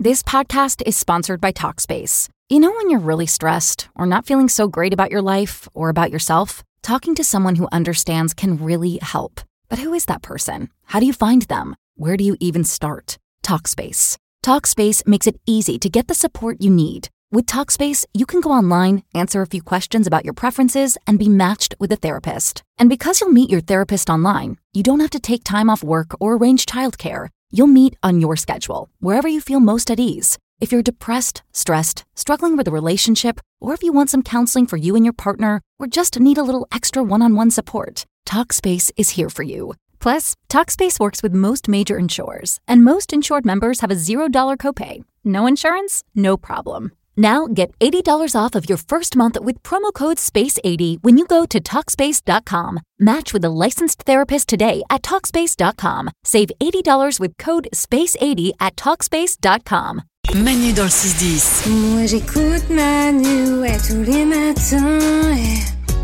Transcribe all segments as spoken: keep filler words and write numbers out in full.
This podcast is sponsored by Talkspace. You know when you're really stressed or not feeling so great about your life or about yourself? Talking to someone who understands can really help. But who is that person? How do you find them? Where do you even start? Talkspace. Talkspace makes it easy to get the support you need. With Talkspace, you can go online, answer a few questions about your preferences, and be matched with a therapist. And because you'll meet your therapist online, you don't have to take time off work or arrange childcare. You'll meet on your schedule, wherever you feel most at ease. If you're depressed, stressed, struggling with a relationship, or if you want some counseling for you and your partner, or just need a little extra one-on-one support, Talkspace is here for you. Plus, Talkspace works with most major insurers, and most insured members have a zero dollars copay. No insurance? No problem. Now get eighty dollars off of your first month with promo code space eighty when you go to Talkspace dot com. Match with a licensed therapist today at Talkspace dot com. Save eighty dollars with code space eighty at Talkspace dot com. Manu dans le six dix. Moi j'écoute Manu ouais, tous les matins. Et...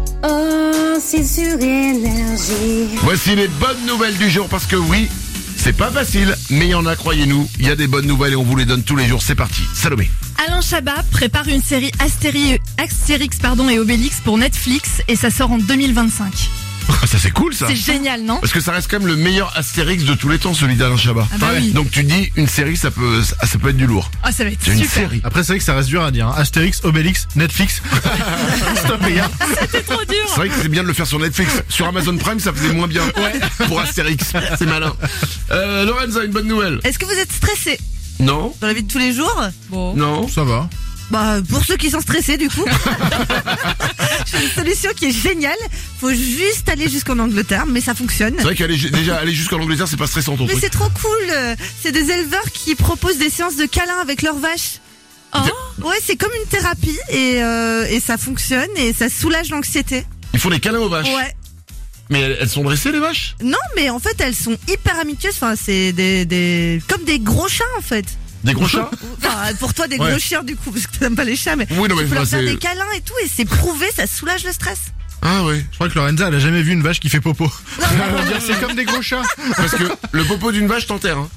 oh, c'est sur Énergie. Voici les bonnes nouvelles du jour parce que oui, c'est pas facile, mais il y en a, croyez-nous. Il y a des bonnes nouvelles et on vous les donne tous les jours. C'est parti. Salomé. Alain Chabat prépare une série Astéri... Astérix pardon, et Obélix pour Netflix et ça sort en deux mille vingt-cinq. Ça c'est cool ça. C'est génial, non? Parce que ça reste quand même le meilleur Astérix de tous les temps, celui d'Alain Chabat. Ah bah oui. Donc tu dis une série, ça peut, ça, ça peut être du lourd. Ah ça va être C'est super. une série. Après c'est vrai que ça reste dur à dire, hein. Astérix, Obélix, Netflix. Stop les gars. C'était trop dur. C'est vrai que c'est bien de le faire sur Netflix. Sur Amazon Prime, ça faisait moins bien. Ouais. Pour Astérix, c'est malin. Euh, Lorenza, une bonne nouvelle. Est-ce que vous êtes stressé Non. dans la vie de tous les jours? Bon. Non. Ça va. Bah, pour ceux qui sont stressés, du coup, j'ai une solution qui est géniale. Faut juste aller jusqu'en Angleterre, mais ça fonctionne. C'est vrai qu'aller déjà aller jusqu'en Angleterre, c'est pas stressant ton Mais truc. c'est trop cool. C'est des éleveurs qui proposent des séances de câlins avec leurs vaches. Oh. Ouais, c'est comme une thérapie et, euh, et ça fonctionne et ça soulage l'anxiété. Ils font des câlins aux vaches. Ouais. Mais elles, elles sont dressées les vaches? Non, mais en fait, elles sont hyper amicales. Enfin, c'est des, des, comme des gros chats, en fait. Des gros chats? Enfin, pour toi, des Ouais. gros chiens, du coup, parce que t'aimes pas les chats, mais Oui, non, mais tu peux leur enfin, faire c'est- des câlins et tout, et c'est prouvé, ça soulage le stress. Ah ouais. Je crois que Lorenza elle a jamais vu une vache qui fait popo. On va dire, c'est comme des gros chats. Parce que le popo d'une vache t'enterre. Hein.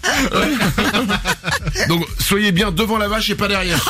Donc soyez bien devant la vache et pas derrière.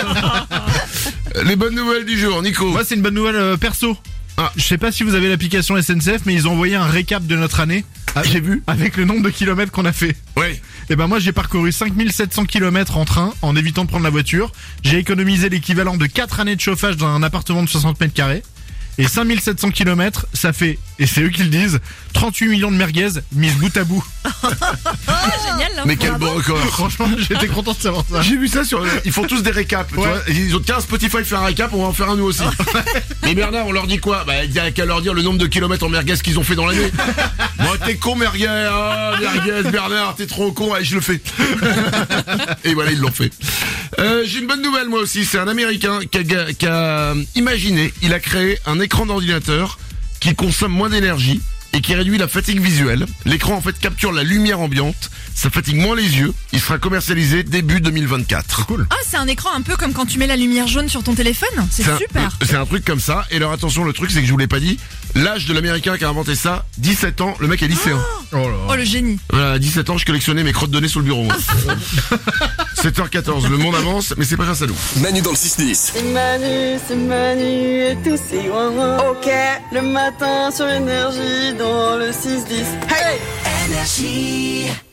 Les bonnes nouvelles du jour, Nico. Moi c'est une bonne nouvelle euh, perso. Ah. Je sais pas si vous avez l'application S N C F mais ils ont envoyé un récap de notre année. Ah, j'ai vu. Avec le nombre de kilomètres qu'on a fait. Ouais. Et ben moi j'ai parcouru cinq mille sept cents kilomètres en train en évitant de prendre la voiture. J'ai économisé l'équivalent de quatre années de chauffage dans un appartement de soixante mètres carrés. Et cinq mille sept cents kilomètres, ça fait, et c'est eux qui le disent, trente-huit millions de merguez mises bout à bout. Génial, hein. Mais quel beau record. Franchement, j'étais content de savoir ça. J'ai vu ça sur. Ils font tous des récaps. Tu Ouais. vois. Ils ont tiens Spotify fait un récap, on va en faire un nous aussi. Mais Bernard, on leur dit quoi? Bah il y a qu'à leur dire le nombre de kilomètres en merguez qu'ils ont fait dans l'année. Moi t'es con merguez, ah, merguez Bernard, t'es trop con, allez je le fais. Et voilà ils l'ont fait. Euh, j'ai une bonne nouvelle moi aussi, c'est un Américain qui a, qui a imaginé, il a créé un écran d'ordinateur qui consomme moins d'énergie et qui réduit la fatigue visuelle. L'écran en fait capture la lumière ambiante, ça fatigue moins les yeux. Il sera commercialisé début deux mille vingt-quatre. Cool. Ah, c'est un écran un peu comme quand tu mets la lumière jaune sur ton téléphone. C'est C'est un- super. C'est un truc comme ça. Et alors attention, le truc c'est que je vous l'ai pas dit. L'âge de l'Américain qui a inventé ça, dix-sept ans. Le mec est lycéen. Oh là Oh, le génie. Voilà, à dix-sept ans, je collectionnais mes crottes de nez sous le bureau. sept heures quatorze, le monde avance, mais c'est pas grâce à nous. Manu dans le six dix. C'est Manu, c'est Manu et tous ces ouin Ok, le matin sur Énergie dans le six dix. Hey! Énergie.